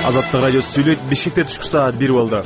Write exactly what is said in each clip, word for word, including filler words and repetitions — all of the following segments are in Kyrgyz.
Азаттык радиосу сүйлөйт. Бишкекте түшкү саат бир болду.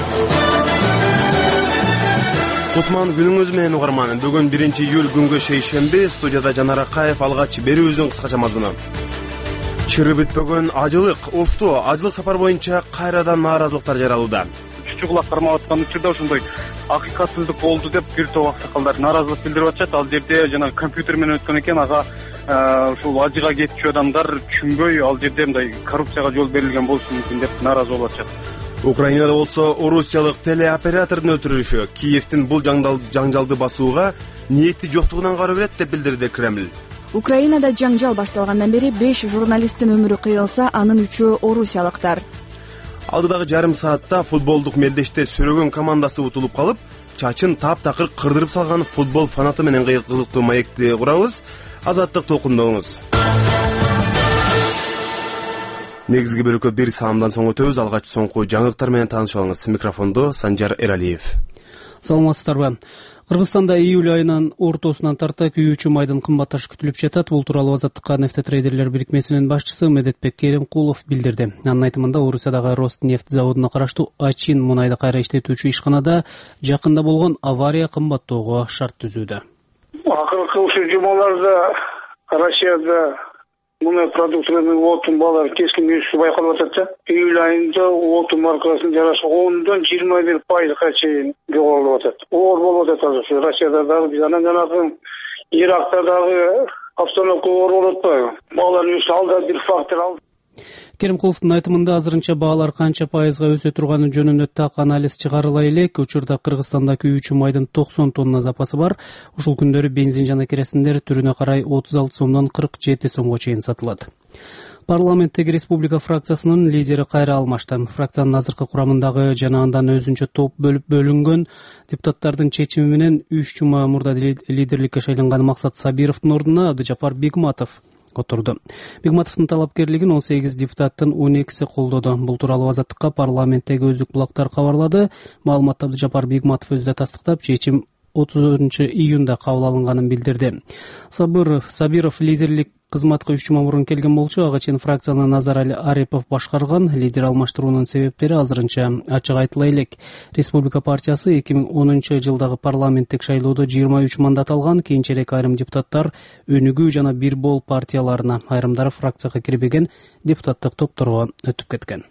Кутман күнүңүз менен угарман. Бүгүн биринчи июль күнгө шейшемби. Студияда Жанар Акаев. Алгач берүүбүздүн кыскача мазмуну. Чыры бүтпөгөн ажылык, ошту, ажылык сапар боюнча кайрадан нааразылыктар жаралууда. Чучугулак кармап аткан учурда ошондой акыйкатсыздык болду деп бир топ аксакалдар нааразылык билдирип атышат. Ал жерде жана компьютер менен өткөн экен, ага ушул ажыга кетчү адамдар түшүнбөй, ал жерде мындай коррупцияга жол берилген болушу мүмкүн деп нааразы болуп атышат. Украинада болсо орусиялык телеоператордун өтүрүлүшү Киевдин бул жаңжалды басууга ниети жоктугунан кабар берет деп билдирди Кремль. Украинада жаңжал башталгандан бери беш журналисттин өмүрү кыйылса, анын үчөө орусиялыктар. Алдыдагы жарым саатта футболдук мелдеште сөрөгөн командасы утулуп калып, чачын таптакыр кырдырып салган футбол фанаты менен кызыктуу маекти курабыз. Азаттык толкундоңуз. Негизги бөлүккө бир саамдан соң өтөбүз. Алгач соңку жаңылыктар менен таанышабыз. Микрофондо Санжар Эралиев. Саламатсыздарбы? Кыргызстанда июль айынын ортосунан тарта күйүүчү майдын кымбатташы күтүлүп жатат. Бул тууралуу Азаттыкка нефтетрейдерлер бирикмесинин башчысы Медетбек Керимкулов билдирди. Анын айтымында Орусиядагы Роснефть заводуна караштуу Ачин мунайды кайра иштетүүчү ишканада жакында болгон авария кымбаттоого шарт түзүүдө. Акыркы ушул жумаларда Россияда мунай продукцияларынын отун баалары кескин өсүшү байкалып атат. Июль айында отун маркасынын жарашы ондон жыйырма бир пайызга чейин жогорулуп атат. Оор болуп атат азыр. Россияда дагы биз анан жанагы Иракта дагы обстановка оор болуп атпайбы? Баалардын үстү алда бир фактор ал. Керимкуловдун айтымында азырынча баалар канча пайызга өсө турганы жөнүндө так анализ чыгарыла элек. Учурда Кыргызстанда күйүүчү майдын токсон тонна запасы бар. Ушул күндөрү бензин жана керосиндер түрүнө карай отуз алты сомдон кырк жети сомго чейин сатылат. Парламенттеги республика фракциясынын лидери кайра алмашты. Фракциянын азыркы курамындагы жана андан өзүнчө топ бөлүп бөлүнгөн депутаттардын чечими менен үч жума мурда лидерликке шайланган Максат Сабировдун ордуна Абдыжапар Бигматов отурду. Бигматовдун талапкерлигин он сегиз депутаттын он экиси колдоду. Бул тууралуу Азаттыкка парламенттеги өздүк булактар кабарлады. Маалыматты Абдыжапар Бигматов өзү да тастыктап, чечим отузунчу июнда кабыл алынганын билдирди. Сабыров, Сабиров лидерлик кызматка үч жума мурун келген болчу. Ага чейин фракцияны Назар Али Арипов башкарган. Лидер алмаштыруунун себептери азырынча ачык айтыла элек. Республика партиясы эки миң онунчу жылдагы парламенттик шайлоодо жыйырма үч мандат алган. Кийинчерээк айрым депутаттар Өнүгүү жана Бир Бол партияларына, айрымдары фракцияга кирбеген депутаттык топторго өтүп кеткен.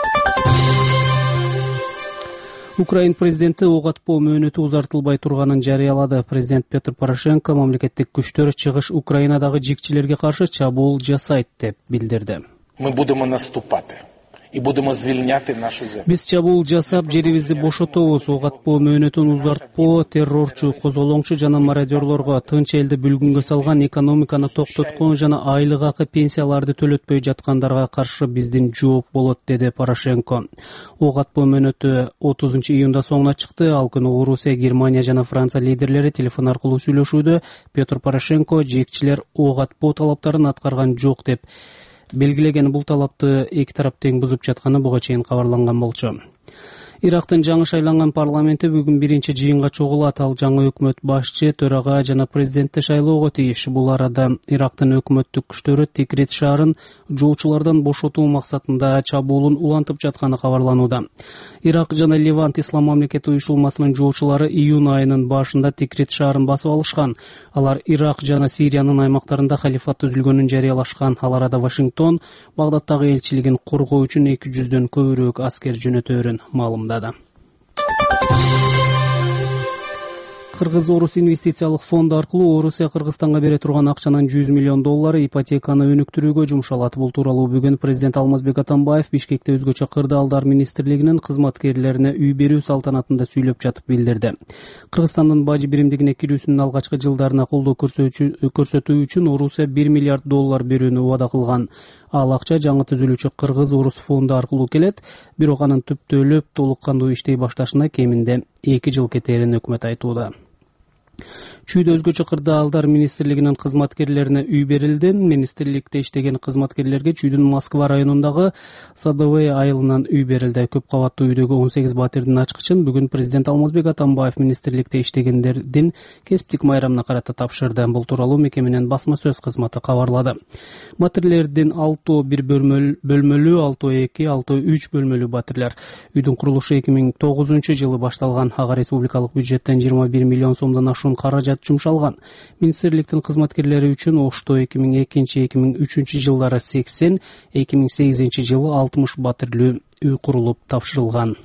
Украин президенти ок атпоо мөөнөтү узартылбай турганын жарыялады. Президент Петр Порошенко мамлекеттик күчтөр чыгыш Украинадагы жигчилерге каршы чабуул жасайт деп билдирди. Мы будемо наступати и будемо звільняти нашу землю. Биз чабуул жасап, жерибизди бошотобуз. Ок атпоо мөөнөтүн узартпоо террорчу, козголоңчу жана мародёрлорго, тынч элди бүлгүнгө салган, экономиканы токтоткон жана айлык акы, пенсияларды төлөтпөй жаткандарга каршы биздин жооп болот, деди Порошенко. Ок атпоо мөөнөтү отузунчу июнда соңуна чыкты. Ал күнү Орусия, Германия жана Франция лидерлери телефон аркылуу сүйлөшүүдө Петр Порошенко жекчилер ок атпоо талаптарын аткарган жок деп белгилеген. Бул талапты эки тарап тең бузуп жатканы буга чейин кабарланган болчу. Ирактын жаңы шайланган парламенти бүгүн биринчи жыйынга чогулат. Ал жаңы өкмөт башчы, төрага жана президентти шайлоого тийиш. Бул арада Ирактын өкмөттүк күчтөрү Тикрит шаарын жоочулардан бошотуу максатында чабуулун улантып жатканы кабарланууда. Ирак жана Левант ислам мамлекети уюшулмасынын жоочулары июнь айынын башында Тикрит шаарын басып алышкан. Алар Ирак жана Сириянын аймактарында халифат түзүлгөнүн жарыялашкан. Ал арада Вашингтон Багдадтагы элчилигин коргоо үчүн эки жүздөн көбүрөөк аскер жөнөтөөрүн маалымдады. Кыргыз-Орус инвестициялык фонду аркылуу Орусия Кыргызстанга бере турган акчанын жүз миллион доллары ипотеканы өнүктүрүүгө жумшалат. Бул тууралуу бүгүн президент Алмазбек Атамбаев Бишкекте өзгөчө кырдаалдар министрлигинин кызматкерлерине үй берүү салтанатында сүйлөп жатып билдирди. Кыргызстандын бажы биримдигине кирүүсүнүн алгачкы жылдарына колдоо көрсөтүү үчүн Орусия бир миллиард доллар берүүнү убада кылган. Ал акча жаңы түзүлүүчү Кыргыз-Орус фонду аркылуу келет. Бирок анын түптөлүп толук кандуу иштей башташына кеминде эки жыл кетерин өкмөт айтууда. Чүйдө өзгөчө кырдаалдар министрлигинин кызматкерлерине үй берилди. Министрликте иштеген кызматкерлерге Чүйдүн Москва районундагы Садовый айылынан үй берилди. Көп кабаттуу үйдөгү он сегиз батирдин ачкычын бүгүн президент Алмазбек Атамбаев министрликте иштегендердин кесиптик майрамына карата тапшырды. Бул тууралуу мекеменин басма сөз кызматы кабарлады. Батирлердин алтоо бир бөлмөлүү, алтоо эки, алтоо үч бөлмөлүү батирлер. Үйдүн курулушу эки миң тогузунчу жылы башталган. Ага республикалык бюджеттен жыйырма бир миллион сомдон ашуун каражат жумшалган. Министрликтин кызматкерлери үчүн Ошто эки миң экинчи эки миң үчүнчү жылдары сексен, эки миң сегизинчи жылы алтымыш батирлүү үй курулуп тапшырылган.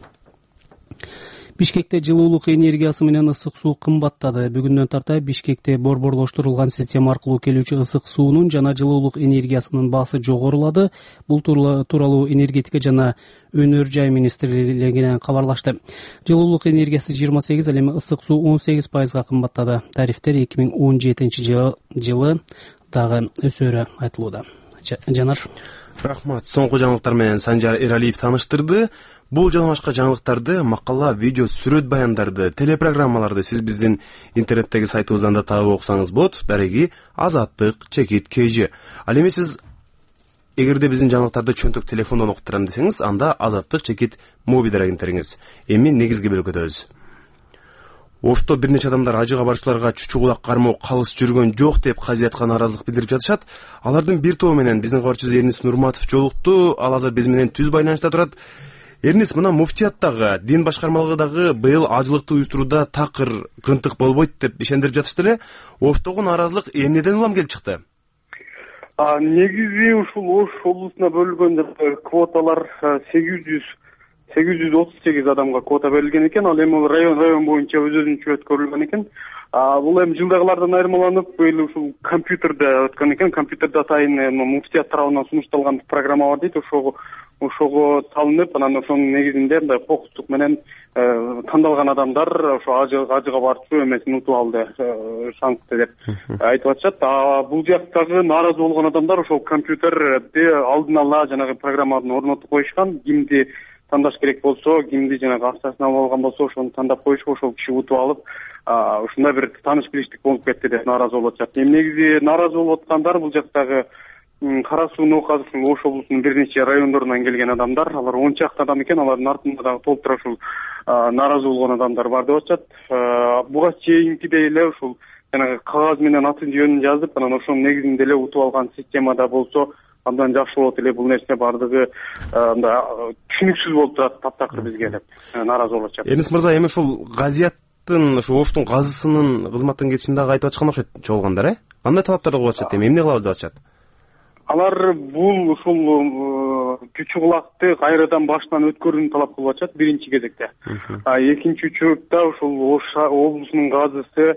Бишкекте жылуулук энергиясы менен ысык суу кымбаттады. Бүгүндөн тарта Бишкекте борборлоштурулган система аркылуу келүүчү ысык суунун жана жылуулук энергиясынын баасы жогорулады. Бул тууралуу энергетика жана өнөр жай министрлигинен кабарлашты. Жылуулук энергиясы жыйырма сегиз, ал эми ысык суу он сегиз пайызга кымбаттады. Тарифтер эки миң он жетинчи жылы дагы өсөрү айтылууда. Жанар. Рахмат. Соңку жаңылыктар менен Санжар Эралиев тааныштырды. Бул жана башка жаңылыктарды, макала, видео, сүрөт баяндарды, телепрограммаларды сиз биздин интернеттеги сайтыбыздан да таап окусаңыз болот. Дареги Азаттык чекит kg. Ал эми сиз эгерде биздин жаңылыктарды чөнтөк телефондон окуп турам десеңиз, анда Азаттык чекит моби дарегин териңиз. Эми негизги бөлүкөдөбүз. Ошто бир нече адамдар ажыга баруучуларга чүчү кулак кармоо калыс жүргөн жок деп казиятка нааразылык билдирип жатышат. Алардын бир тобу менен биздин кабарчыбыз Эрнис Нурматов жолукту. Ал азыр биз менен түз байланышта турат. Эрнис, мына муфтияттагы, дин башкармалыгындагы быйыл ажылыкты уюштурууда такыр кынтык болбойт деп ишендирип жатышты эле. Оштогу нааразылык эмнеден улам келип чыкты? Негизи ушул Ош облусуна бөлүнгөн квоталар сегиз жүз сегиз жүз отуз сегиз адамга квота берилген экен. Ал эми район район боюнча өз өзүнчө өткөрүлгөн экен. Бул эми жылдагылардан айырмаланып, быйыл ушул компьютерде өткөн экен. Компьютерде атайын муфтият тарабынан сунушталган программа бар дейт. Ошого ошого салынып, анан ошонун негизинде мындай кокустук менен тандалган адамдар ошо ажыга барчу эмесин утуп алды, шансты деп айтып атышат. Бул жактагы нааразы болгон адамдар ошол компьютерди алдын ала жанагы программаны орнотуп коюшкан. Кимди тандаш керек болсо, кимди жанагы акчасын алып алган болсо, ошону тандап коюшуп, ошол киши утуп алып, ушундай бир тааныш билиштик болуп кетти деп нааразы болуп атышат. Эми негизи нааразы болуп аткандар бул жактагы Кара суу нокасы ушул Ош облусунун бир нече райондорунан келген адамдар. Алар он чакты адам экен. Алардын артында дагы толтура ушул нааразы болгон адамдар бар деп атышат. Буга чейинкидей эле ушул жанагы кагаз менен атын жөнүн жазып, анан ошонун негизинде эле утуп алган системада болсо абдан жакшы болот эле. Бул нерсе бардыгы мындай түшүнүксүз болуп турат таптакыр бизге деп нааразы болуп атышат. Эрнис мырза, эми ушул газияттын, ушу Оштун газысынын кызматтан кетишин дагы айтып атышкан окшойт чогулгандар, э? Кандай талаптарды коюп атышат эми? Эмне кылабыз деп атышат? Алар бул ушул чүчү кулакты кайрадан башынан өткөрүүнү талап кылып атышат биринчи кезекте. Экинчи учурда ушул Ош облусунун газысы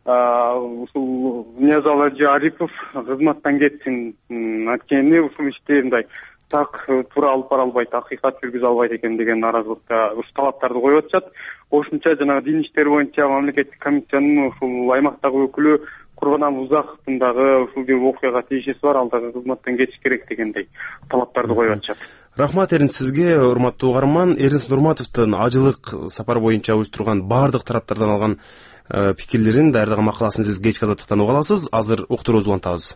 ушул Ниязалы Арипов кызматтан кетсин анткени ушул ишти мындай так туура алып бара албайт, акыйкат жүргүзө албайт экен деген нааразылыкта ушу талаптарды коюп атышат. Ошончо жана дин иштери боюнча мамлекеттик комиссиянын ушул аймактагы өкүлү Курбан Узаковдун дагы ушул бир окуяга тиешеси бар, ал дагы кызматтан кетиш керек дегендей талаптарды коюп атышат. Рахмат Эрнис сизге, урматтуу угарман. Эрнис Нурматовдун ажылык сапар боюнча уюштурган баардык тараптардан алган пикирлерин, даярдаган макаласын сиз кечки азаттыктан уга аласыз. Азыр уктуруубузду улантабыз.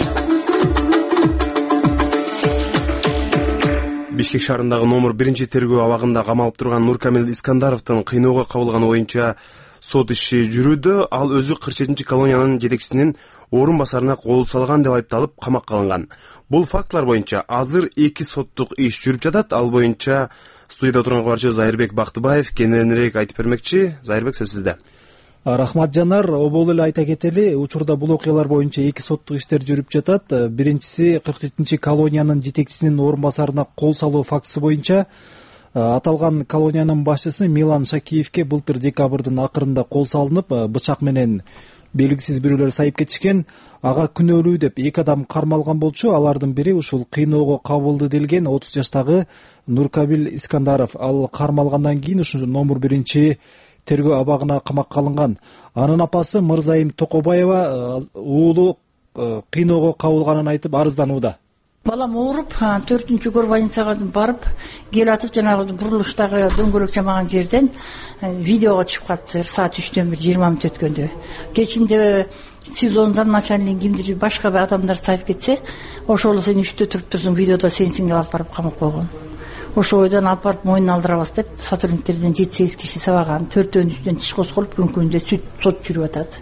Бишкек шаарындагы номер биринчи тергөө абагында камалып турган Нуркамил Искандаровдун кыйноого кабылганы боюнча сот иши жүрүүдө. Ал өзү кырк жетинчи колониянын жетекчисинин орун басарына кол салган деп айыпталып камакка алынган. Бул фактылар боюнча азыр эки соттук иш жүрүп жатат. Ал боюнча студияда турган кабарчыбыз Зайырбек Бактыбаев кененирээк айтып бермекчи. Зайырбек, сөз сизде. Рахмат Жанар, обол эле айта кетели, учурда бул окуялар боюнча эки соттук иштер жүрүп жатат. Биринчиси кырк жетинчи колониянын жетекчисинин орун басарына кол салуу фактысы боюнча аталган колониянын башчысы Милан Шакиевке былтыр декабрдын акырында кол салынып, бычак менен белгисиз бирөөлөр сайып кетишкен. Ага күнөөлүү деп эки адам кармалган болчу. Алардын бири ушул кыйноого кабылды делген отуз жаштагы Нуркабил Искандаров. Ал кармалгандан кийин ушул номер биринчи тергөө абагына камакка алынган. Анын апасы Мырзайым Токобаева уулу кыйноого кабылганын айтып арызданууда. балам ооруп төртүнчү горбольницага барып келип атып жанагы бурулуштагы дөңгөлөк жамаган жерден видеого чыгып калыптыр саат үчтөн бир жыйырма мүнөт өткөндө. Кечинде СИЗОнун замначальнигин кимдир башка бир адамдар сайып кетсе, ошол сен үчтө туруп турсуң, видеодо сенсиң деп алып барып камап койгон. Ошол ойдон алып барып мойнуна алдырабыз деп сотрудниктерден жети сегиз киши сабаган, төртөөнүн үстүнөн иш козголуп күн күндө сот жүрүп атат.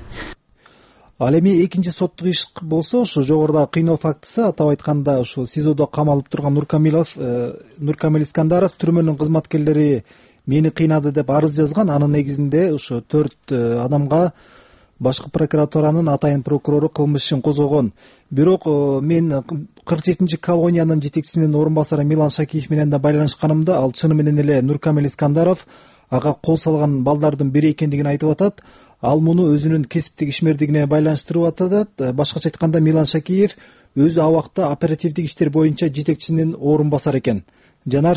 Ал эми экинчи соттук иш болсо, ошо жогорудагы кыйноо фактысы, атап айтканда, ошо СИЗОдо камалып турган Нуркамилов, Нуркамил Искандаров түрмөнүн кызматкерлери мени кыйнады деп арыз жазган. Анын негизинде ошо төрт адамга башкы прокуратуранын атайын прокурору кылмыш ишин козгогон. Бирок мен кырк жетинчи колониянын жетекчисинин орун басары Милан Шакиев менен да байланышканымда, ал чыны менен эле Нуркамил Искандаров ага кол салган балдардын бири экендигин айтып атат. Ал муну өзүнүн кесиптик ишмердигине байланыштырып атат. Башкача айтканда, Милан Шакиев өзү абакта оперативдик иштер боюнча жетекчисинин орун басары экен. Жанар.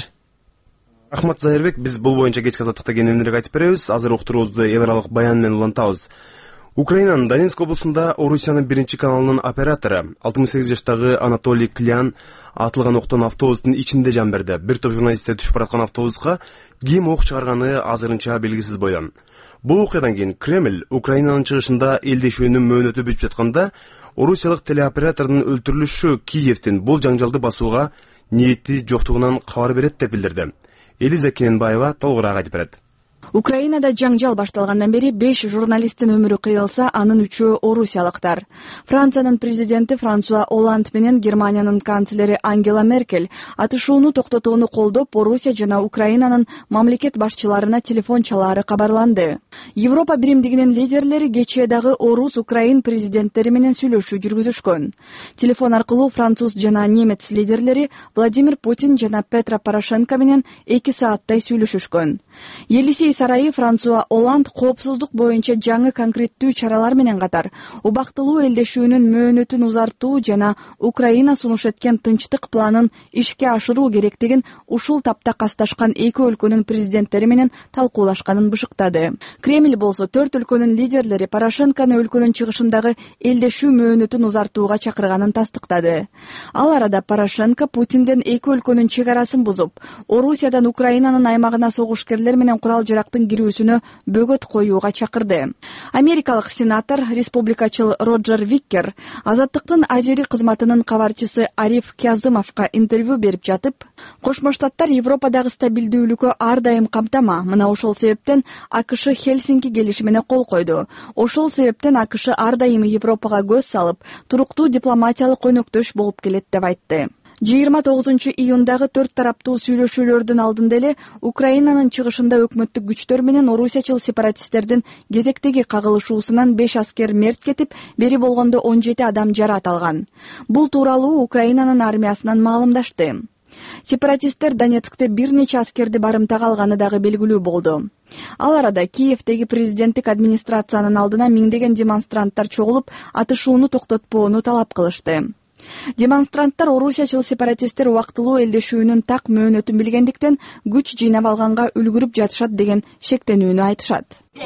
Рахмат Зайырбек, биз бул боюнча кечки азаттыкта кененирээк айтып беребиз. Азыр уктуруубузду эл аралык баян менен улантабыз. Украинанын Донецк облусунда Орусиянын биринчи каналынын оператору алтымыш сегиз жаштагы Анатолий Клян атылган октон автобустун ичинде жан берди. Бир топ журналисттер түшүп бараткан автобуска ким ок чыгарганы азырынча белгисиз бойдон. Бул окуядан кийин Кремль Украинанын чыгышында элдешүүнүн мөөнөтү бүтүп жатканда, орусиялык телеоператордун өлтүрүлүшү Киевтин бул жаңжалды басууга ниети жоктугунан кабар берет деп билдирди. Элиза Кененбаева толугураак айтып берет. Украинада жаңжал башталгандан бери беш журналисттин өмүрү кыйылса, анын үчөө орусиялыктар. Франциянын президенти Франсуа Оланд менен Германиянын канцлери Ангела Меркель атышууну токтотууну колдоп, Орусия жана Украинанын мамлекет башчыларына телефон чалаары кабарланды. Европа биримдигинин лидерлери кечээ дагы орус-украин президенттери менен сүйлөшүү жүргүзүшкөн. Телефон аркылуу француз жана немец лидерлери Владимир Путин жана Петро Порошенко менен эки сааттай сүйлөшүшкөн. Елисей сарайы Франсуа Оланд коопсуздук боюнча жаңы конкреттүү чаралар менен катар убактылуу элдешүүнүн мөөнөтүн узартуу жана Украина сунуш эткен тынчтык планын ишке ашыруу керектигин ушул тапта касташкан эки өлкөнүн президенттери менен талкуулашканын бышыктады. Кремль болсо төрт өлкөнүн лидерлери Порошенкону өлкөнүн чыгышындагы элдешүү мөөнөтүн узартууга чакырганын тастыктады. Ал арада Порошенко Путинден эки өлкөнүн чек арасын бузуп, Орусиядан Украинанын аймагына согушкерлер менен курал жарактын кирүүсүнө бөгөт коюуга чакырды. Америкалык сенатор, республикачыл Роджер Виккер Азаттыктын Азери кызматынын кабарчысы Ариф Кязымовго интервью берип жатып, Кошмо Штаттар Европадагы стабилдүүлүккө ар дайым камтама. Мына ошол себептен АКШ Хельсинки келишимине кол койду. Ошол себептен АКШ ар дайым Европага көз салып, туруктуу дипломатиялык өнөктөш болуп келет деп айтты. жыйырма тогузунчу июндагы төрт тараптуу сүйлөшүүлөрдүн алдында эле Украинанын чыгышында өкмөттүк күчтөр менен орусиячыл сепаратисттердин кезектеги кагылышуусунан беш аскер мерт кетип, бери болгондо он жети адам жараат алган. Бул тууралуу Украинанын армиясынан маалымдашты. Сепаратисттер Донецкте бир нече аскерди барымтага алганы дагы белгилүү болду. Ал арада Киевдеги президенттик администрациянын алдына миңдеген демонстранттар чогулуп, атышууну токтотпоону талап кылышты. Демонстранттар орусиячыл сепаратисттер убактылуу элдешүүнүн так мөөнөтүн билгендиктен күч жыйнап алганга үлгүрүп жатышат деген шектенүүнү айтышат.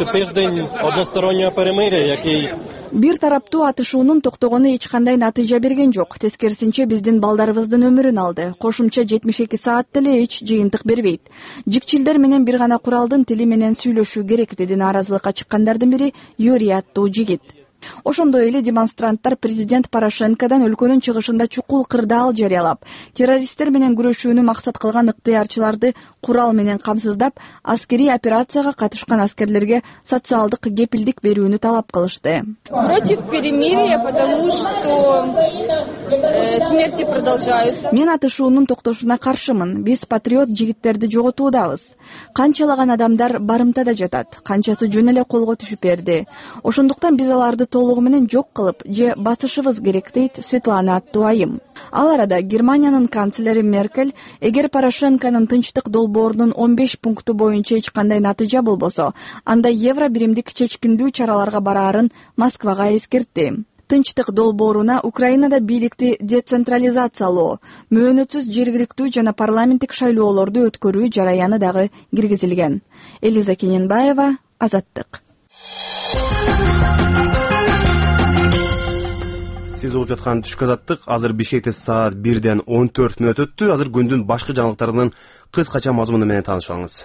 Бир тараптуу атышуунун токтогону эч кандай натыйжа берген жок. Тескерисинче биздин балдарыбыздын өмүрүн алды. Кошумча жетимиш эки саат деле эч жыйынтык бербейт. Жикчилдер менен бир гана куралдын тили менен сүйлөшүү керек, деди нааразылыкка чыккандардын бири Юрий аттуу жигит. Ошондой эле демонстранттар президент Порошенкодон өлкөнүн чыгышында чукул кырдаал жарыялап, террористтер менен күрөшүүнү максат кылган ыктыярчыларды курал менен камсыздап, аскерий операцияга катышкан аскерлерге социалдык кепилдик берүүнү талап кылышты. Против перемирия, потому что смерти продолжаются. Мен атышуунун токтошуна каршымын. Биз патриот жигиттерди жоготуудабыз. Канчалаган адамдар барымтада жатат, канчасы жөн эле колго түшүп берди. Ошондуктан биз аларды толугу менен жок кылып же басышыбыз керек, дейт Светлана аттуу айым. Ал арада Германиянын канцлери Меркель, эгер Порошенконун тынчтык долбоорунун он беш пункту боюнча эч кандай натыйжа болбосо, анда евро биримдик чечкиндүү чараларга бараарын Москвага эскертти. Тынчтык долбооруна Украинада бийликти децентрализациялоо, мөөнөтсүз жергиликтүү жана парламенттик шайлоолорду өткөрүү жараяны дагы киргизилген. Элиза Кененбаева, Азаттык. сиз угуп жаткан түшкү азаттык. Азыр Бишкекте саат бирден он төрт мүнөт өттү. Азыр күндүн башкы жаңылыктарынын кыскача мазмуну менен таанышып алыңыз.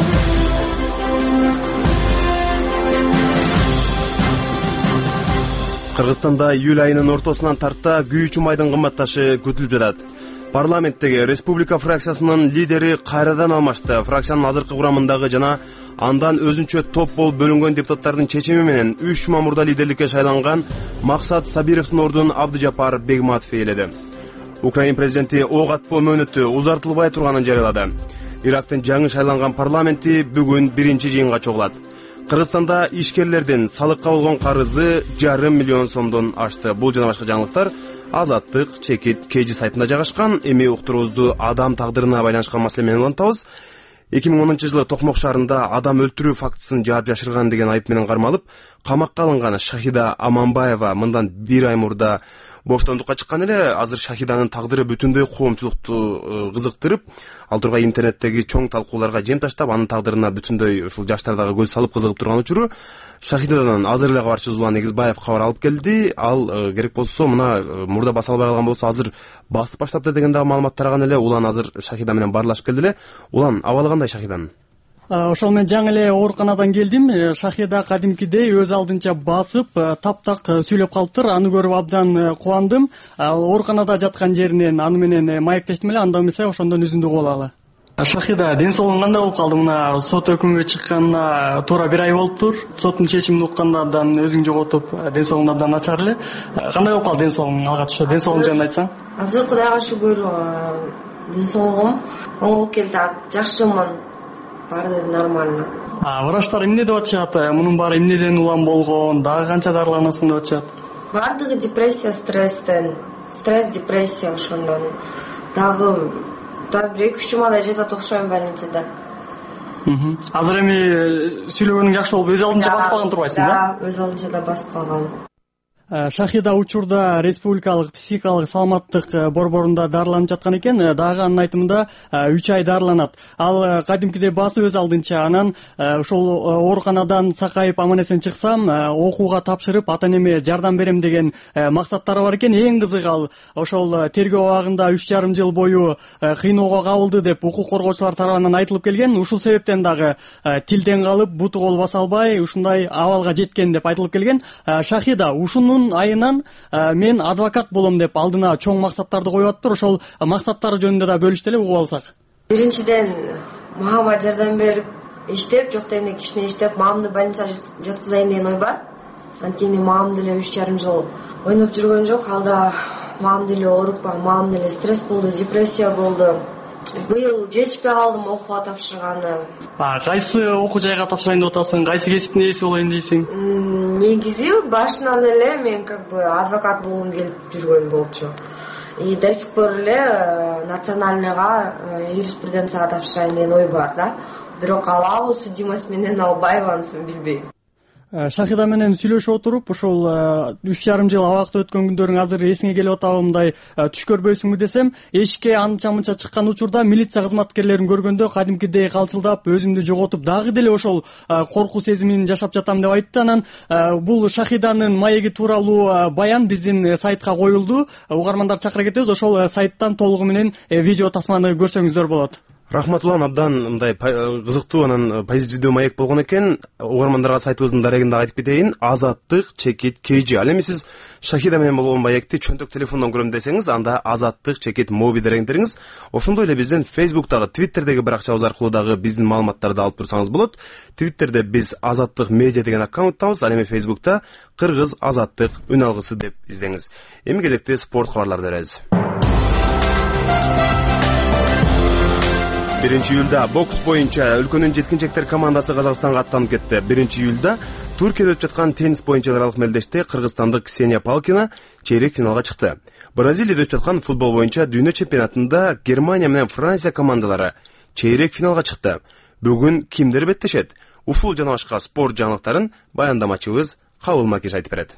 Кыргызстанда июль айынын ортосунан тарта күйүүчү майдын кымбатташы күтүлүп жатат. Парламенттеги Республика фракциясынын лидери кайрадан алмашты. Фракциянын азыркы курамындагы жана андан өзүнчө топ болуп бөлүнгөн депутаттардын чечими менен үч мамурда лидерликке шайланган Максат Сабировдун ордун Абдыжапар Бегматов ээледи. Украин президенти ок атпоо мөөнөтү узартылбай турганын жарыялады. Ирактын жаңы шайланган парламенти бүгүн биринчи жыйынга чогулат. Кыргызстанда ишкерлердин салыкка болгон карызы жарым миллион сомдон ашты. Бул жана башка жаңылыктар Азаттык чекит кж сайтында жайгашкан. Эми уктуруубузду адам тагдырына байланышкан маселе менен улантабыз. эки миң онунчу жылы Токмок шаарында адам өлтүрүү фактысын жаап жашырган деген айып менен кармалып, камакка алынган Шахида Аманбаева мындан бир ай мурда боштондукка чыккан эле. Азыр Шахиданын тагдыры бүтүндөй коомчулукту кызыктырып, ал тургай интернеттеги чоң талкууларга жем таштап, анын тагдырына бүтүндөй ушул жаштар дагы көз салып кызыгып турган учуру Шахидадан азыр эле кабарчы Зулан Негизбаев кабар алып келди. Ал керек болсо мына мурда баса албай калган болсо азыр басып баштапты деген дагы маалымат тараган эле. Улан азыр Шахида менен баарлашып келди эле. Улан, абалы кандай Шахиданын? Ошол мен жаңы эле ооруканадан келдим. Шахида кадимкидей өз алдынча басып, таптак сүйлөп калыптыр. Аны көрүп абдан кубандым. Ооруканада жаткан жеринен аны менен маектештим эле. Анда эмесе ошондон үзүндү кол алалы. Шахида, ден соолугуң кандай болуп калды? Мына сот өкүмү чыкканына туура бир ай болуптур. Соттун чечимин укканда абдан өзүң жоготуп, ден соолугуң абдан начар эле. Кандай болуп калды ден соолугуң? Алгач ошо ден соолугуң жөнүндө айтсаң. Азыр Кудайга шүгүр, ден соолугум оңолуп келди. Жакшымын. Баары нормально. А врачтар эмне деп атышат? Мунун баары эмнеден улам болгон? Дагы канча дарыланасың деп атышат? Баардыгы депрессия, стресстен. Стресс, депрессия ошондон. Дагы да бир эки үч жумадай жатат окшойм больницада. Азыр эми сүйлөгөнүң жакшы болуп, өз алдынча басып калган турбайсың да? Да, өз алдынча да басып калгам. Шахида учурда республикалык психикалык саламаттык борборунда дарыланып жаткан экен. Дагы анын айтымында үч ай дарыланат. Ал кадимкидей басып өз алдынча, анан ошол ооруканадан сакайып аман эсен чыксам, окууга тапшырып ата энеме жардам берем деген максаттары бар экен. Эң кызыгы ал ошол тергөө абагында үч жарым жыл бою кыйноого кабылды деп укук коргоочулар тарабынан айтылып келген. Ушул себептен дагы тилден калып, буту кол баса албай ушундай абалга жеткен деп айтылып келген. Шахида ушунун айынан мен адвокат болом деп алдына чоң максаттарды коюп атыптыр. Ошол максаттары жөнүндө да бөлүштү эле, угуп алсак. Биринчиден мамама жардам берип иштеп, жок дегенде кишине иштеп, мамамды больницага жаткызайын деген ой бар. Анткени мамам деле үч жарым жыл ойноп жүргөн жок. Алда мамам деле ооруп, мамам деле стресс болду, депрессия болду. Быйыл жетишпей калдым окууга тапшырганы. А кайсы окуу жайга тапшырайын деп атасың? Кайсы кесиптин ээси болоюн дейсиң? Негизи башынан эле мен как бы адвокат болгум келип жүргөн болчу. И до сих пор эле национальныйга юриспруденцияга тапшырайын деген ой бар да. Бирок алабы судимость менен албайбы, анысын билбейм. Шахида менен сүйлөшүп отуруп, ошол үч жарым жыл абакта өткөн күндөрүң азыр эсиңе келип атабы, мындай түш көрбөйсүңбү десем, эшикке анча-мынча чыккан учурда милиция кызматкерлерин көргөндө кадимкидей калчылдап, өзүмдү жоготуп, дагы деле ошол коркуу сезимин жашап жатам деп айтты. Анан бул Шахиданын маеги тууралуу баян биздин сайтка коюлду. Угармандар чакыра кетебиз. Ошол сайттан толугу менен видео тасманы көрсөңүздөр болот. Рахмат улан, абдан мындай кызыктуу, анан позитивдүү маек болгон экен. Угармандарга сайтыбыздын дарегинде айтып кетейин: Азаттык чекит kg. Ал эми сиз Шахида менен болгон маекти чөнтөк телефондон көрөм десеңиз, анда Азаттык чекит моби дерегиңдериңиз. Ошондой эле биздин Facebook'тагы, Twitter'деги баракчабыз аркылуу дагы биздин маалыматтарды алып турсаңыз болот. Twitter'де биз Азаттык медиа деген аккаунттабыз. Ал эми Facebook'та Кыргыз Азаттык үн алгысы деп издеңиз. Эми кезекте спорт кабарларды беребиз. биринчи июлда бокс боюнча өлкөнүн жеткинчектер командасы Казакстанга аттанып кетти. биринчи июлда Туркияда өтүп жаткан теннис боюнча аралык мелдеште кыргызстандык Ксения Палкина чейрек финалга чыкты. Бразилияда өтүп жаткан футбол боюнча дүйнө чемпионатында Германия менен Франция командалары чейрек финалга чыкты. Бүгүн кимдер беттешет? Ушул жана башка спорт жаңылыктарын баяндамачыбыз Кабыл Макиш айтып берет.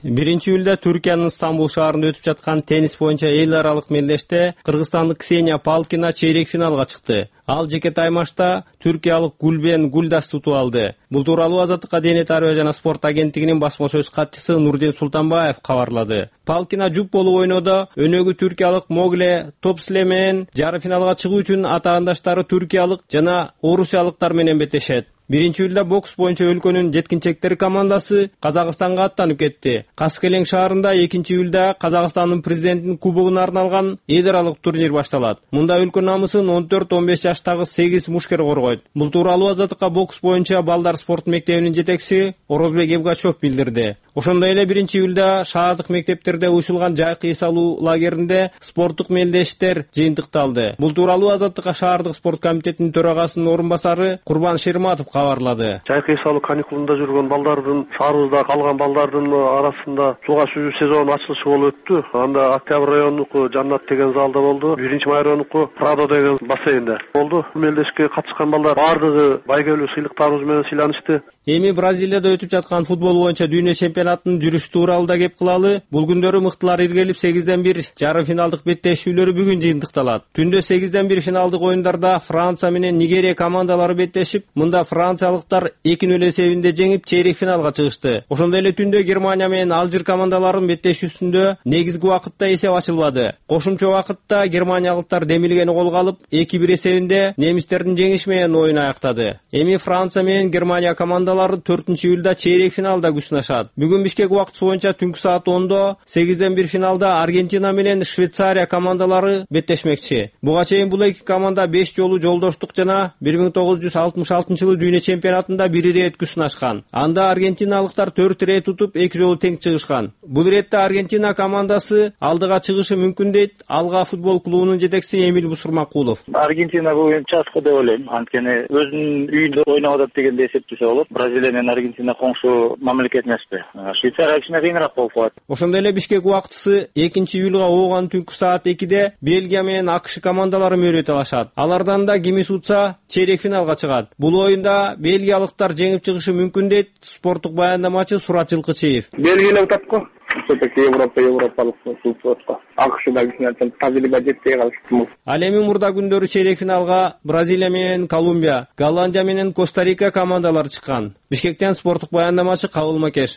биринчи июлда Түркиянын Стамбул шаарында өтүп жаткан теннис боюнча эл аралык мелдеште кыргызстандык Ксения Палкина чейрек финалга чыкты. Ал жекетей матчта түркиялык Гулбен Гулдашты утуп алды. Бул тууралуу Азаттыкка дене тарбия жана спорт агенттигинин басма сөз катчысы Нурдин Султанбаев кабарлады. Палкина жуп болуп ойнодо. Өнөгү түркиялык Могле Топсле менен жарым финалга чыгуу үчүн атаандаштары түркиялык жана орусиялыктар менен беттешет. биринчи июлда бокс боюнча өлкөнүн жеткинчектери командасы Казакстанга аттанып кетти. Каскелең шаарында экинчи июлда Казакстандын президентинин кубогуна арналган эл аралык турнир башталат. Мында өлкө намысын он төрт он беш жаштагы сегиз мушкер коргойт. Бул тууралуу Азаттыкка бокс боюнча балдар спорт мектебинин жетекчиси Орозбек Евгачев билдирди. Ошондой эле биринчи июлда шаардык мектептерде уюшулган жайкы эс алуу лагеринде спорттук мелдештер жыйынтыкталды. Бул тууралуу Азаттыкка шаардык спорт комитетинин төрагасынын орун басары Курбан Шерматов кабарлады. Жайкы эс алуу каникулунда жүргөн балдардын, шаарыбызда калган балдардын арасында сууга сүзүү сезонунун ачылышы болуп өттү. Анда Октябрь районунуку Жаннат деген залда болду. биринчи май районунуку Прадо деген бассейнде болду. Мелдешке катышкан балдар бардыгы байгелүү сыйлыктарыбыз менен сыйланышты. Эми Бразилияда өтүп жаткан футбол боюнча дүйнө чемпионатынын жүрүш тууралуу кеп кылалы. Бул күндөрү мыктылар иргелип сегизден бир жарым финалдык беттешүүлөрү бүгүн жыйынтыкталат. Түндө сегизден бир финалдык оюндарда Франция менен Нигерия командалары беттешип, мында франциялыктар эки нөл эсебинде жеңип чейрек финалга чыгышты. Ошондой эле түндө Германия менен Алжир командаларынын беттешүүсүндө негизги убакытта эсеп ачылбады. Кошумча убакытта германиялыктар демилгени колго алып эки бир эсебинде немистердин жеңиши менен оюн аяктады. Эми Франция менен Германия командалары төртүнчү июлда чейрек финалда күч сынашат. Бүгүн Бишкек убакыты боюнча түнкү саат ондо сегизден бир финалда Аргентина менен Швейцария командалары беттешмекчи. Буга чейин бул эки команда беш жолу жолдоштук жана бир миң тогуз жүз алтымыш алтынчы жылы дүйнө чемпионатында бир ирет күч сынашкан. Анда аргентиналыктар төрт ирет утуп эки жолу тең чыгышкан. Бул иретте Аргентина командасы алдыга чыгышы мүмкүн дейт Алга футбол клубунун жетекчиси Эмил Бусурмакулов. Аргентина бул часка деп ойлойм. Анткени өзүнүн үйүндө ойноп атат дегенде эсептесе болот. Бразилия менен Аргентина коңшу мамлекет эмеспи. Швейцария кичине кыйыныраак болуп калат. Ошондой эле Бишкек убактысы экинчи июлга ооган түнкү саат экиде Бельгия менен АКШ командалары мөрөт алышат. Алардан да кимис утса чейрек финалга чыгат. Бул оюнда бельгиялыктар жеңип чыгышы мүмкүн дейт спорттук баяндамачы Сурат Жылкычиев. Бельгия утапкы. Все-таки Европа, европалык спортко. АКШда кичине тажрыйба жетпей калышты. Ал эми мурда күндөрү чейрек финалга Бразилия менен Колумбия, Голландия менен Коста-Рика командалары чыккан. Бишкектен спорттук баяндамачы Кабыл Макеш.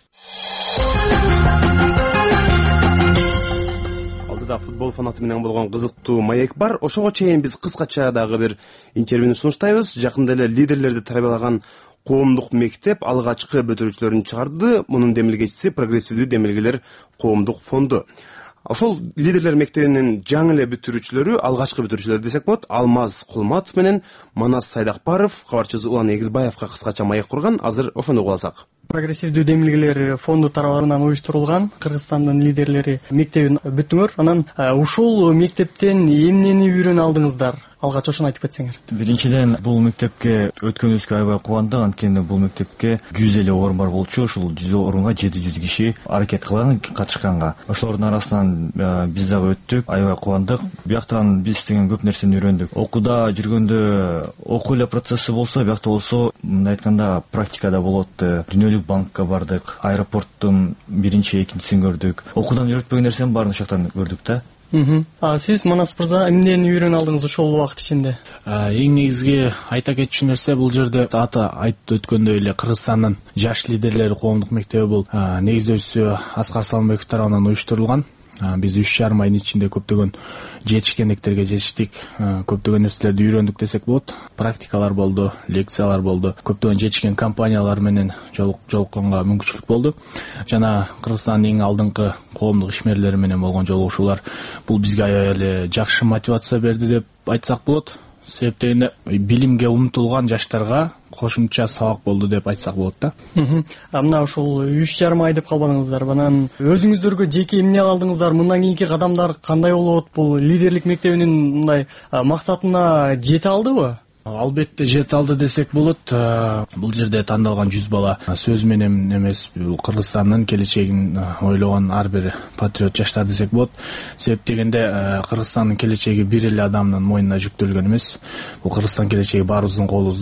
Алдыда футбол фанаты менен болгон кызыктуу маек бар. Ошого чейин биз кыскача дагы бир интервьюну сунуштайбыз. Жакында эле лидерлерди тарбиялаган коомдук мектеп алгачкы бүтүрүүчүлөрүн чыгарды. Мунун демилгечиси Прогрессивдүү демилгелер коомдук фонду. Ошол лидерлер мектебинин жаңы эле бүтүрүүчүлөрү, алгачкы бүтүрүүчүлөр десек болот, Алмаз Кулматов менен Манас Сайдакбаров, кабарчыбыз Улан Эгизбаевга кыскача маек курган. Азыр ошону угуп алсак. Прогрессивдүү демилгелер фонду тарабынан уюштурулган Кыргызстандын лидерлери мектебин бүтүңөр. Анан ушул мектептен эмнени үйрөнө алдыңыздар? Алгач ошону айтып кетсеңер. Биринчиден бул мектепке өткөнүбүзгө аябай кубандык, анткени бул мектепке жүз элүү орун бар болчу. Ушул жүз орунга жети жүз киши аракет кылган катышканга. Ошолордун арасынан биз дагы өттүк, аябай кубандык. Бияктан биз деген көп нерсени үйрөндүк. Окууда жүргөндө окуу эле процесси болсо, биякта болсо, мындай айтканда практикада болот. Дүйнөлүк банкка бардык, аэропорттун биринчи, экинчисин көрдүк. Окуудан үйрөтпөгөн нерсенин баарын ошоктон көрдүк да. А сиз Манас мырза эмнени үйрөнө алдыңыз ошол убакыт ичинде? Эң негизги айта кетчү нерсе бул жерде ата айтып өткөндөй эле Кыргызстандын жаш лидерлери коомдук мектеби бул негиздөөчүсү Аскар Салымбеков тарабынан уюштурулган. Биз үч жарым айдын ичинде көптөгөн жетишкендиктерге жетиштик, көптөгөн нерселерди үйрөндүк десек болот. Практикалар болду, лекциялар болду, көптөгөн жетишкен компаниялар менен жолукконго мүмкүнчүлүк болду. Жана Кыргызстандын эң алдыңкы коомдук ишмерлери менен болгон жолугушуулар бул бизге аябай эле жакшы мотивация берди деп айтсак болот. Себеп дегенде билимге умтулган жаштарга кошумча сабак болду деп айтсак болот да. А мына ушул үч жарым ай деп калбадыңыздар. Анан өзүңүздөргө жеке эмне алдыңыздар? Мындан кийинки кадамдар кандай болот? Бул лидерлик мектебинин мындай максатына жете алдыбы? Албетте жете алды десек болот. Бул жерде тандалган жүз бала сөз менен эмес, бул Кыргызстандын келечегин ойлогон ар бир патриот жаштар десек болот. Себеп дегенде Кыргызстандын келечеги бир эле адамдын мойнуна жүктөлгөн эмес. Бул Кыргызстан келечеги баарыбыздын колубузда.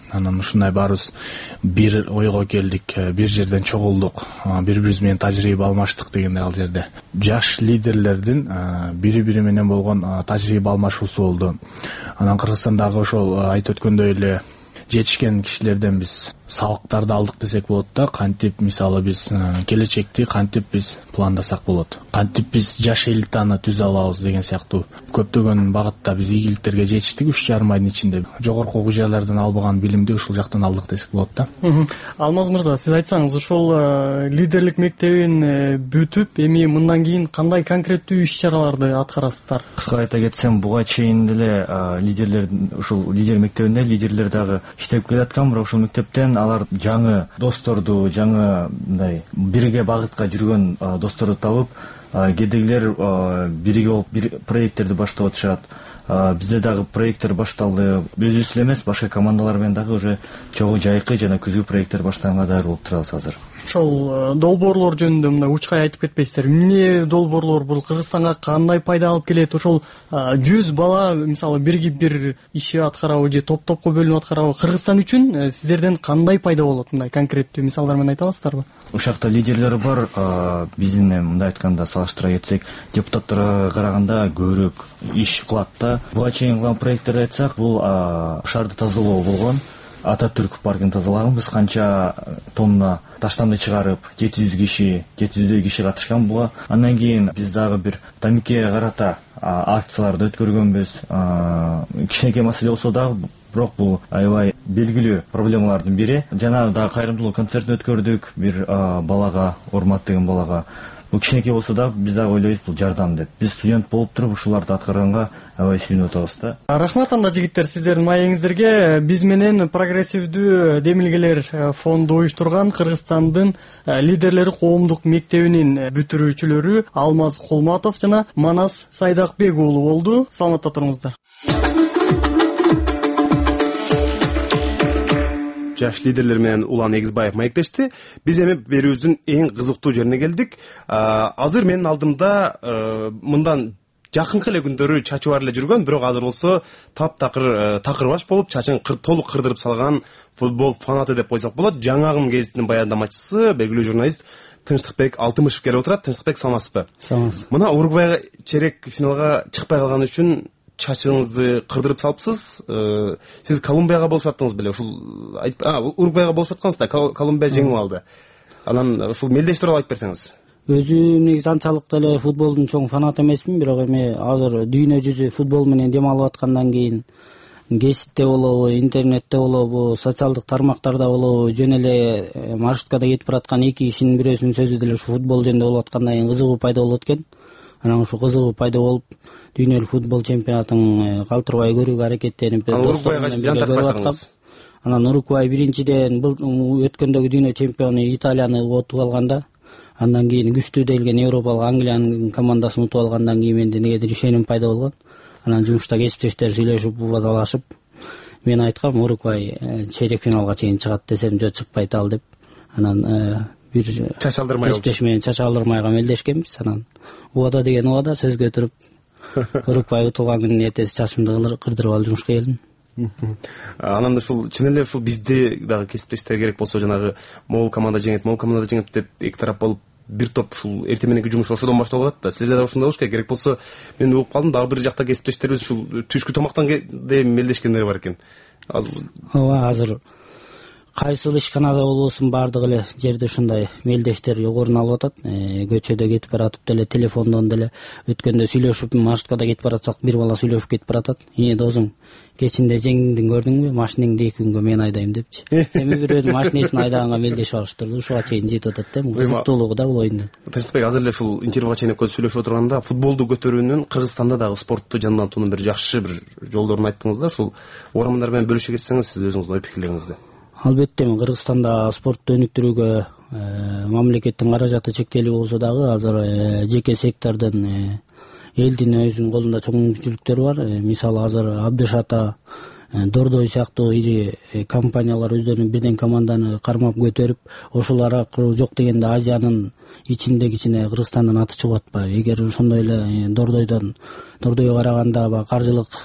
анан ушундай баарыбыз бир ойго келдик, бир жерден чогулдук, бири бирибиз менен тажрыйба алмаштык дегенде ал жерде жаш лидерлердин бири бири менен болгон тажрыйба алмашуусу болду. Анан Кыргызстандагы ошол айтып өткөндөй эле жетишкен кишилерден биз сабактарды алдык десек болот да, кантип мисалы биз келечекти кантип биз пландасак болот, кантип биз жаш элитаны түзө алабыз деген сыяктуу көптөгөн багытта биз ийгиликтерге жетиштик. Үч жарым айдын ичинде жогорку окуу жайлардан албаган билимди ушул жактан алдык десек болот да. Алмаз мырза, сиз айтсаңыз, ушул лидерлик мектебин бүтүп эми мындан кийин кандай конкреттүү иш чараларды аткарасыздар? Кыска айта кетсем, буга чейин деле лидерлер ушул лидер мектебинде лидерлер дагы иштеп келаткан, бирок ушул мектептен алар жаңы досторду, жаңы мындай бирге багытка жүргөн досторду табып, кээдегилер бирге болуп бир проекттерди баштап атышат. Бизде дагы проекттер башталды. Өзүбүз эле эмес, башка командалар менен дагы уже чогуу жайкы жана күзгү проекттер баштаганга даяр болуп турабыз азыр. Ошол долбоорлор жөнүндө мындай учкай айтып кетпейсиздер? Эмне долбоорлор бул Кыргызстанга кандай пайда алып келет? Ошол жүз бала мисалы бирги бир иши аткарабы же топ-топко бөлүнүп аткарабы? Кыргызстан үчүн сиздерден кандай пайда болот? Мындай конкреттүү мисалдар менен айта аласыздарбы? Ушакта лидерлер бар. Биздин мындай айтканда салыштыра кетсек, депутаттарга караганда көбүрөөк иш кылат да. Буга чейин кылган проекттерди айтсак, бул шаарды тазалоо болгон. Ататүрк паркын тазалаган, биз канча тонна таштанды чыгарып, жети жүз киши, жети жүздөй киши катышкан буга. Андан кийин биз дагы бир Тамикеге карата акцияларды өткөргөнбүз. Кичинекей маселе болсо дагы, бирок бул аябай белгилүү проблемалардын бири. Жана дагы кайрымдуулук концертин өткөрдүк бир балага, Урмат деген балага. Бул кичинекей болсо да биз дагы ойлойбуз, бул жардам деп. Биз студент болуп туруп ушуларды аткарганга аябай сүйүнүп атабыз да. Рахмат анда жигиттер, сиздердин маегиңиздерге. Биз менен прогрессивдүү демилгелер фонду уюштурган Кыргызстандын лидерлери коомдук мектебинин бүтүрүүчүлөрү Алмаз Кулматов жана Манас Сайдакбек уулу болду. Саламатта туруңуздар. Жаш лидерлер менен Улан Эгизбаев маектешти. Биз эми берүүбүздүн эң кызыктуу жерине келдик. Азыр менин алдымда мындан жакынкы эле күндөрү чачы бар эле жүргөн, бирок азыр болсо таптакыр такыр баш болуп, чачын толук кырдырып салган футбол фанаты деп койсок болот. Жаңагым гезитинин баяндамачысы, белгилүү журналист Тынчтыкбек Алтымышев келип отурат. Тынчтыкбек, саламатсызбы? Саламатсыз. Мына Уругвайга чейрек финалга чыкпай калган үчүн чачыңызды кырдырып салыпсыз. Сиз Колумбияга болуп аттыңыз беле? Ушул Уругвайга болуп аткансыз да, Колумбия жеңип алды. Анан ушул мелдеш тууралуу айтып берсеңиз. Өзү негизи анчалык деле футболдун чоң фанаты эмесмин, бирок эми азыр дүйнө жүзү футбол менен дем алып аткандан кийин гезитте болобу, интернетте болобу, социалдык тармактарда болобу, жөн эле маршруткада кетип бараткан эки кишинин бирөөсүнүн сөзү деле ушу футбол жөнүндө болуп аткандан кийин кызыгуу пайда болот экен. Анан ушу кызыгуу пайда болуп, дүйнөлүк футбол чемпионатын калтырбай көрүүгө аракеттенип, анан Уругвай биринчиден бул өткөндөгү дүйнө чемпиону Италияны утуп алганда, андан кийин күчтүү делген Европалык Англиянын командасын утуп алгандан кийин менде негедир ишеним пайда болгон. Анан жумушта кесиптештер сүйлөшүп, убадалашып, мен айткам Уругвай чейрек финалга чейин чыгат десем, жок чыкпайт ал деп. Анан бир чач алдырмай кесиптеш менен чач алдырмайга мелдешкенбиз. Анан убада деген убада, сөзгө туруп Уругвай утулган күнүн эртеси чачымды кырдырып алып жумушка келдим. Анан ушул чын эле ушул бизде дагы кесиптештер керек болсо, жанагы могул команда жеңет, могул команда жеңет деп эки тарап болуп бир топ ушул эртең мененки жумуш ошодон башталып атат да. Силерде да ушундай болуш керек. Керек болсо мен угуп калдым, дагы бир жакта кесиптештерибиз ушул түшкү тамактан да мелдешкендер бар экен. Ооба, азыр кайсыл ишканада болбосун баардык эле жерде ушундай мелдештер орун алып атат. Көчөдө кетип баратып деле, телефондон деле өткөндө сүйлөшүп, маршруткада кетип баратсак, бир бала сүйлөшүп кетип баратат. "Ие досуң, кечинде жеңдиң көрдүңбү? Машинеңди эки күнгө мен айдайм" депчи. Эми бирөөдүн машинесин айдаганга мелдешип алыштырды. Ушуга чейин жетип атат да. Кызыктуулугу да бул оюндун. Тынчтыкбек, азыр эле ушул интервьюга чейин экөөбүз сүйлөшүп отурганда футболду көтөрүүнүн Кыргызстанда дагы спортту жандантуунун бир жакшы бир жолдорун айттыңыз да. Ушул угармандар менен бөлүшө кетсеңиз, сиз өзүңүздүн ой пикирлериңизди. Албетте, Кыргызстанда спортту өнүктүрүүгө мамлекеттин каражаты чектелүү болсо дагы азыр жеке сектордон элдин өзүнүн колунда чоң мүмкүнчүлүктөр бар. Мисалы азыр Абдышата, Дордой сыяктуу ири компаниялар өздөрүнүн бирден команданы кармап көтөрүп, ошолор аркылуу жок дегенде Азиянын ичинде кичине Кыргызстандын аты чыгып атпайбы? Эгер ошондой эле Дордойдон Дордойго караганда каржылык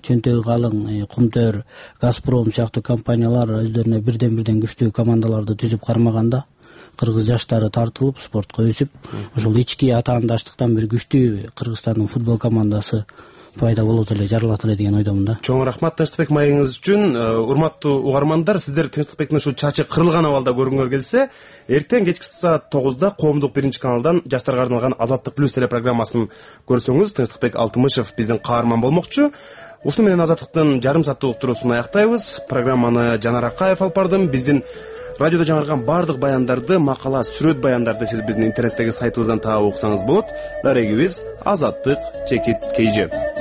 чөнтөгү калың Кумтөр, Газпром сыяктуу компаниялар өздөрүнө бирден бирден күчтүү командаларды түзүп кармаганда кыргыз жаштары тартылып спортко өсүп, ошол ички атаандаштыктан бир күчтүү Кыргызстандын футбол командасы пайда болот эле, жаралат эле деген ойдомун да. Чоң рахмат Тынчтыкбек маегиңиз үчүн. Урматтуу угармандар, сиздер Тынчтыкбектин ушу чачы кырылган абалда көргүңөр келсе, эртең кечки саат тогузда Коомдук биринчи каналдан жаштарга арналган Азаттык плюс телепрограммасын көрсөңүз, Тынчтыкбек Алтымышев биздин каарман болмокчу. Ушуну менен Азаттыктын жарым сааттык уктуруусун аяктайбыз. Программаны Жанар Акаев алып бардым. Биздин радиодо жаңырган бардык баяндарды, макала, сүрөт баяндарды сиз биздин интернеттеги сайтыбыздан таап окусаңыз болот. Дарегибиз Азаттык чекит кей же.